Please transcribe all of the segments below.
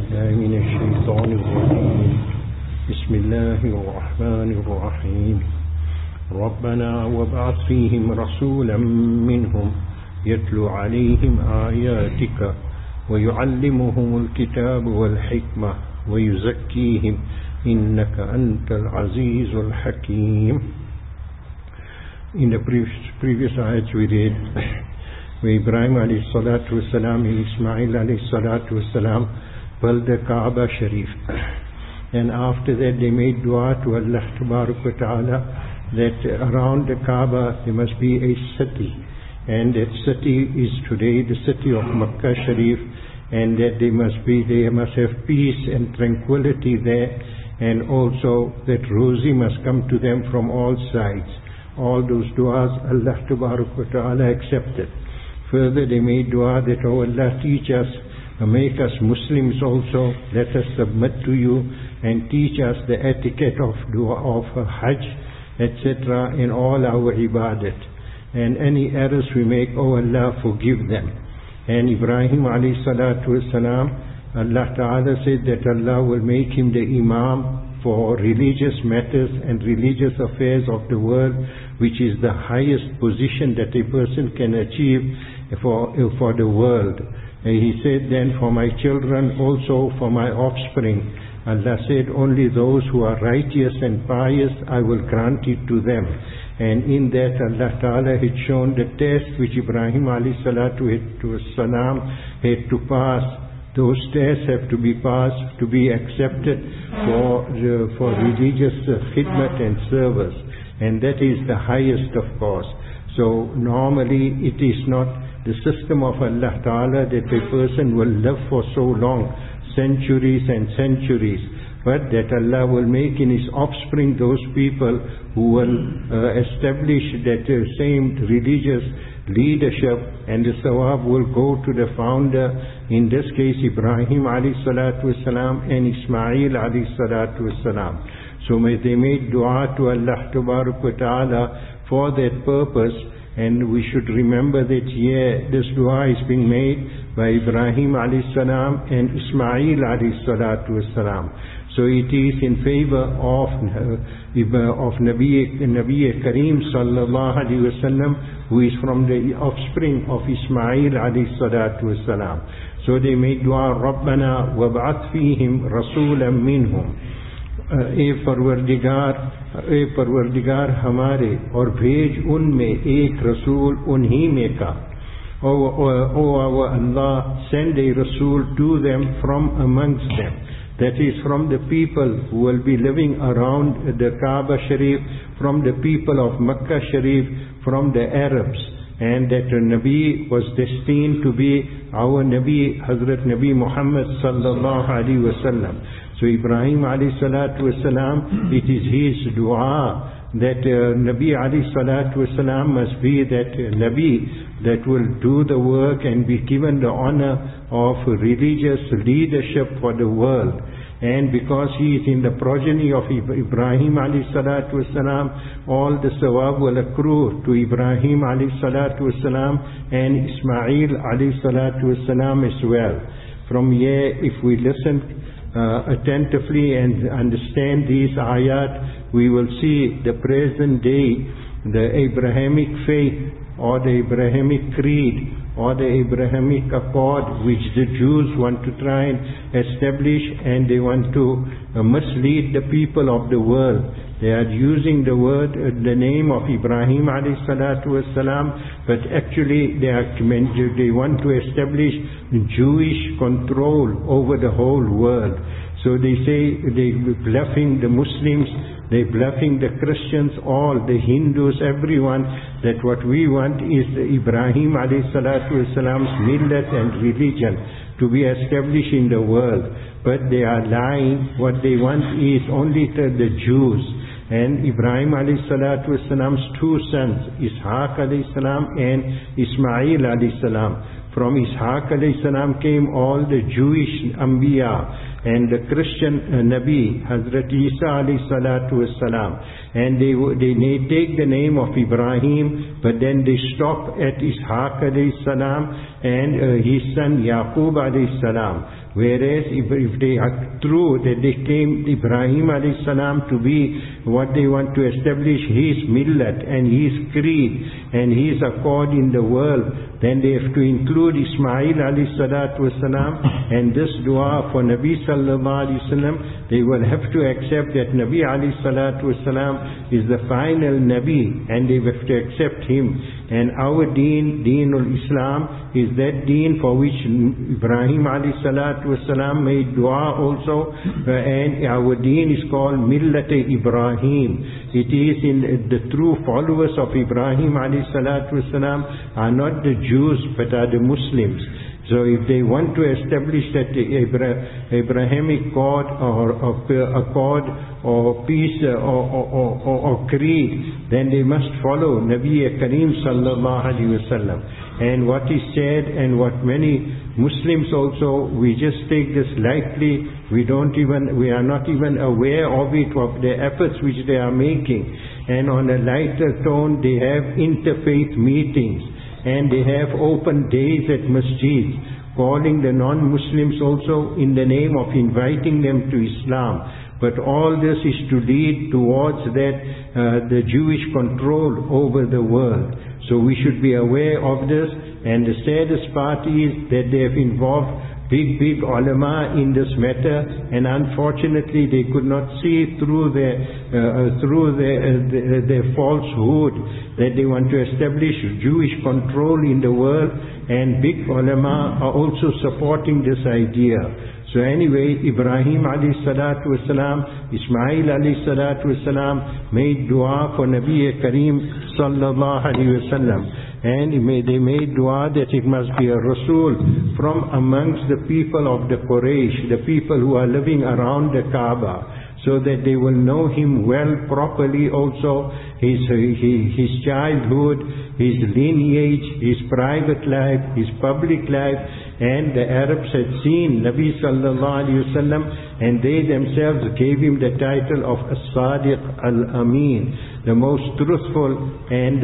بالله من الشيطان الرجيم بسم الله الرحمن الرحيم ربنا وابعث فيهم رسولا منهم يتلو عليهم آياتك ويعلمهم الكتاب والحكمة ويزكيهم إنك أنت العزيز الحكيم. In the previous ayats we read where Ibrahim alayhi salatu wasalam and Ismail alayhi salatu wasalam built the Kaaba Sharif, and after that they made dua to Allah Tabarak wa Ta'ala that around the Kaaba there must be a city, and that city is today the city of Makkah Sharif, and that they must have peace and tranquility there, and also that Rozi must come to them from all sides. All those du'as Allah Tabarak wa Ta'ala accepted. Further they made dua that, oh Allah, teach us, make us Muslims also, let us submit to you, and teach us the etiquette of dua, of Hajj, etc., in all our ibadat. And any errors we make, oh Allah, forgive them. And Ibrahim alayhi salatu wasalam, Allah Ta'ala said that Allah will make him the Imam for religious matters and religious affairs of the world, which is the highest position that a person can achieve for the world. And he said then, for my children, also for my offspring, Allah said, only those who are righteous and pious I will grant it to them. And in that Allah Ta'ala had shown the test which Ibrahim alayhi salatu wasalam had to pass. Those tests have to be passed to be accepted for religious khidmat and service, and that is the highest, of course. So normally it is not the system of Allah Ta'ala that a person will live for so long, centuries and centuries, but that Allah will make in His offspring those people who will establish that same religious leadership, and the sawab will go to the founder, in this case Ibrahim alayhi salatu wasalam and Ismail alayhi salatu wasalam. So they made dua to Allah Tabarak wa Ta'ala for that purpose, and we should remember that this dua is being made by Ibrahim alayhi salam and Ismail alayhi salatu wasalam. So it is in favor of Nabi Kareem sallallahu alayhi wasallam, who is from the offspring of Ismail alayhi salatu wasalam. So they made dua, Rabbana wab'ath fihim rasulan minhum. ए परवरदिगार हमारे, और भेज उनमें एक रसूल उन्हीं में का. O our Allah, send a Rasul to them from amongst them. That is from the people who will be living around the Kaaba Sharif, from the people of Makkah Sharif, from the Arabs. And that Nabi was destined to be our Nabi, Hazrat Nabi Muhammad sallallahu alaihi wasallam. So Ibrahim alayhi salatu wasalam, it is his dua that Nabi alayhi salatu wasalam must be that Nabi that will do the work and be given the honor of religious leadership for the world. And because he is in the progeny of Ibrahim alayhi salatu wasalam, all the sawab will accrue to Ibrahim alayhi salatu wasalam and Ismail alayhi salatu wasalam as well. From here, if we listen attentively and understand these ayat, we will see the present day, the Abrahamic faith or the Abrahamic creed or the Abrahamic accord which the Jews want to try and establish, and they want to mislead the people of the world. They are using the name of Ibrahim alayhi salatu wasalam, but actually they want to establish Jewish control over the whole world. So they say they're bluffing the Muslims, they're bluffing the Christians, all the Hindus, everyone, that what we want is the Ibrahim alayhi salatu wasalam's millat and religion to be established in the world. But they are lying. What they want is only the Jews. And Ibrahim alayhi salatu wasalam's two sons, Ishaq alayhi salam and Ismail alayhi salam. From Ishaq alayhi salam came all the Jewish Anbiya and the Christian Nabi, Hazrat Isa alayhi salatu wasalam. And they take the name of Ibrahim, but then they stop at Ishaq alayhi salam and his son Yaqub alayhi salam. Whereas if they are true that they claim Ibrahim alayhi salam to be what they want to establish, his millat and his creed and his accord in the world, then they have to include Ismail alayhi salatu wasalam and this dua for Nabi sallallahu alayhi wasallam. They will have to accept that Nabi alayhi salatu wasalam is the final Nabi, and they have to accept him. And our deen, Deenul Islam, is that deen for which Ibrahim alayhi salatu wasalam made dua also, and our deen is called Millat Ibrahim. It is in the true followers of Ibrahim alayhi salatu wasalam are not the Jews but are the Muslims. So if they want to establish that Abrahamic God or accord or peace or creed, then they must follow Nabi Kareem sallallahu alaihi wasallam. And what is said and what many Muslims also, we just take this lightly. We are not even aware of it, of the efforts which they are making. And on a lighter tone, they have interfaith meetings. And they have open days at masjids, calling the non-Muslims also in the name of inviting them to Islam. But all this is to lead towards the Jewish control over the world. So we should be aware of this. And the saddest part is that they have involved big ulama in this matter, and unfortunately they could not see through their falsehood that they want to establish Jewish control in the world, and big ulama are also supporting this idea. So anyway, Ibrahim alayhi salatu wasalam, Ismail alayhi salatu wasalam made dua for Nabi Kareem sallallahu alayhi wasallam. And they made dua that it must be a Rasul from amongst the people of the Quraysh, the people who are living around the Kaaba, so that they will know him well properly also, his childhood, his lineage, his private life, his public life. And the Arabs had seen Nabi sallallahu alayhi wasallam, and they themselves gave him the title of As-Sadiq Al-Amin, the most truthful and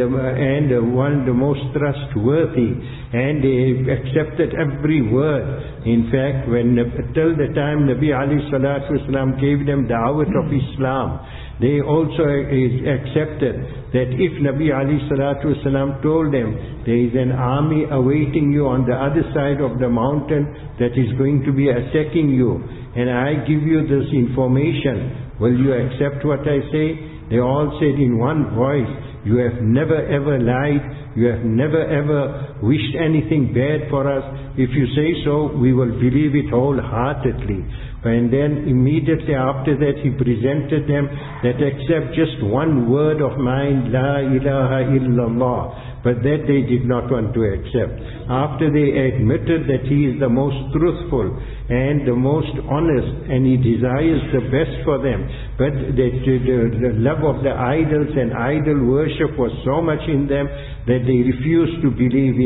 the most trustworthy. And they accepted every word. In fact, till the time Nabi alayhi salatu wasallam gave them the da'wat of Islam, they also accepted that if Nabi alayhi salatu wasalam told them there is an army awaiting you on the other side of the mountain that is going to be attacking you, and I give you this information, will you accept what I say? They all said in one voice, you have never ever lied, you have never ever wished anything bad for us. If you say so, we will believe it wholeheartedly. And then immediately after that he presented them that accept just one word of mine, La ilaha illallah. But that they did not want to accept. After they admitted that he is the most truthful and the most honest, and he desires the best for them, but the love of the idols and idol worship was so much in them that they refused to believe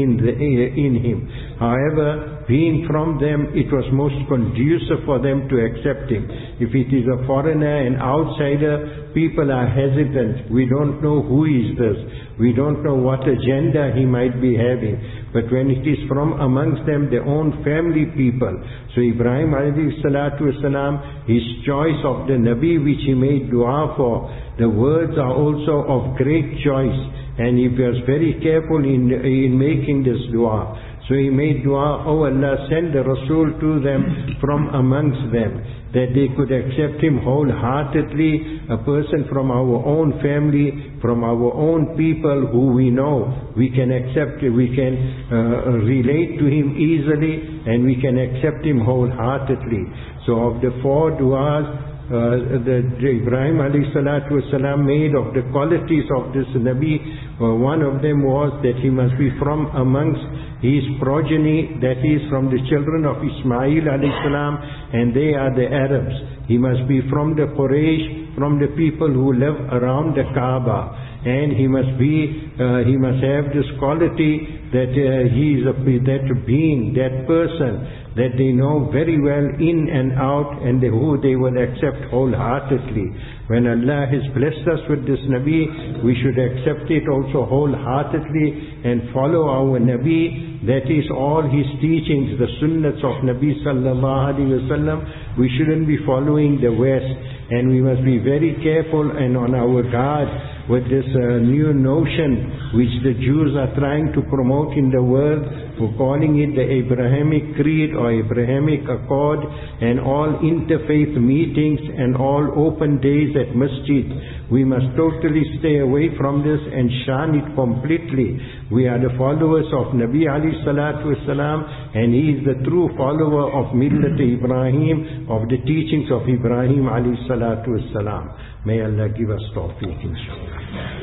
in him. However, being from them, it was most conducive for them to accept him. If it is a foreigner, an outsider, people are hesitant. We don't know who is this. We don't know what agenda he might be having. But when it is from amongst them, their own family people. So Ibrahim alayhi salatu wasalam, his choice of the Nabi which he made dua for, the words are also of great choice. And he was very careful in making this dua. So he made dua, oh Allah, send the Rasul to them from amongst them, that they could accept him wholeheartedly, a person from our own family, from our own people who we know. We can accept, we can relate to him easily, and we can accept him wholeheartedly. So of the four duas, the Ibrahim alayhi salatu wasalam made of the qualities of this Nabi, one of them was that he must be from amongst his progeny, that is from the children of Ismail alayhi salam, and they are the Arabs. He must be from the Quraysh, from the people who live around the Kaaba, and he must have this quality that he is that being, that person that they know very well in and out, and who they will accept wholeheartedly. When Allah has blessed us with this Nabi, we should accept it also wholeheartedly and follow our Nabi that is all his teachings, the sunnahs of Nabi sallallahu alaihi wasallam. We shouldn't be following the West, and we must be very careful and on our guard with this new notion which the Jews are trying to promote in the world, for calling it the Abrahamic Creed or Abrahamic Accord, and all interfaith meetings and all open days at masjid. We must totally stay away from this and shun it completely. We are the followers of Nabi alayhi salatu wasalam, and he is the true follower of Millat Ibrahim, of the teachings of Ibrahim alayhi salatu wasalam. May Allah give us tawfiq, inshallah.